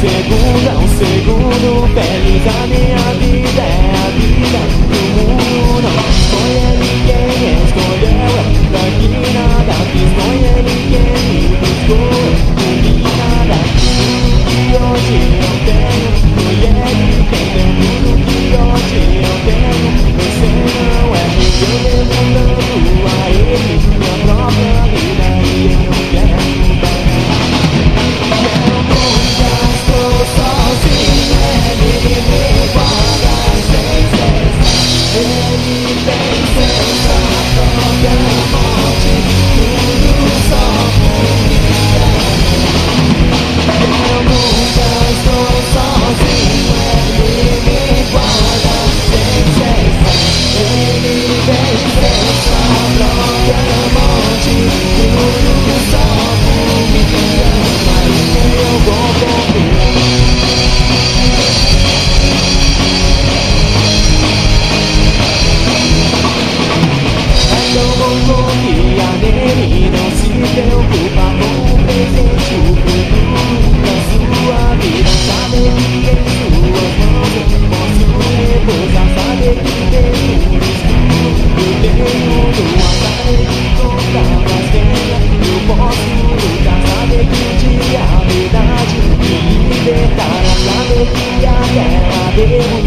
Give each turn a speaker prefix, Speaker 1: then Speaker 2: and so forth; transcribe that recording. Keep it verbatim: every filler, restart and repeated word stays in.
Speaker 1: segundo a um segundo feliz. A minha vida é a vida do mundo. Foi ele quem escolheu, daqui nada fiz. Foi ele quem me buscou, por mim nada. Tudo que hoje eu tenho, foi ele quem deu. Tudo que hoje eu tenho, você não é. Eu devo tanto a ele, minha própria vida, e eu não quero mudar. Eu nunca estou sozinho, ele me guarda sem cessar. Ele tem sua própria morte, tudo só por mim. Eu nunca estou sozinho, ele me guarda sem cessar. Ele tem sua própria morte, tudo só por mim. Mas eu vou confiar. É tão bom confiar nele, não se preocupa com o presente, o futuro da sua vida. Saber que em suas mãos eu posso repousar, saber que Deus no escuro eu tenho duas, saber que contra as guerras eu posso lutar, saber que um dia a verdade me libertará, saber que a guerra devo